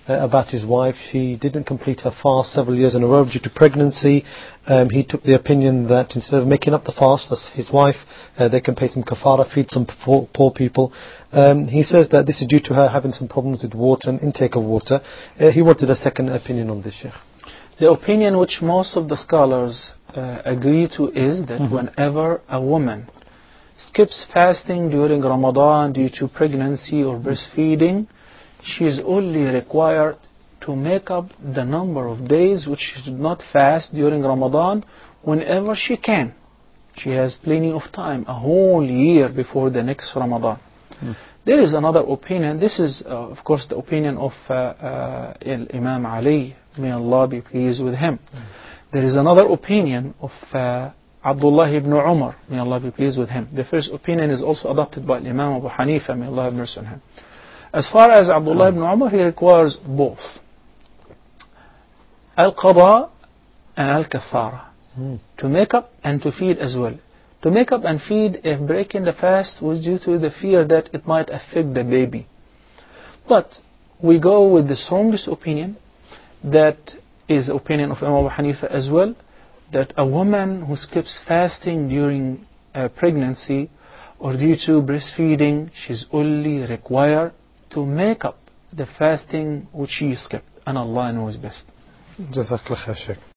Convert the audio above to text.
about his wife. She didn't complete her fast several years in a row due to pregnancy. He took the opinion that instead of making up the fast, that's his wife, they can pay some kafara, feed some poor people. He says that this is due to her having some problems with water and intake of water. He wanted a second opinion on this, Sheikh. The opinion which most of the scholars agree to is that whenever a woman skips fasting during Ramadan due to pregnancy or breastfeeding, she is only required to make up the number of days which she did not fast during Ramadan whenever she can. She has plenty of time, a whole year before the next Ramadan. There is another opinion. This is, of course, the opinion of Imam Ali. May Allah be pleased with him. There is another opinion of Abdullah ibn Umar. May Allah be pleased with him. The first opinion is also adopted by Imam Abu Hanifa. May Allah have mercy on him. As far as Abdullah ibn Umar, he requires both al-qada and al-kaffara, to make up and to feed as well. To make up and feed, if breaking the fast was due to the fear that it might affect the baby. But we go with the strongest opinion, that is the opinion of Imam Abu Hanifa as well, that a woman who skips fasting during pregnancy or due to breastfeeding, she's only required to make up the fasting which she skipped, and Allah knows best. Jazakallah khair, Sheikh.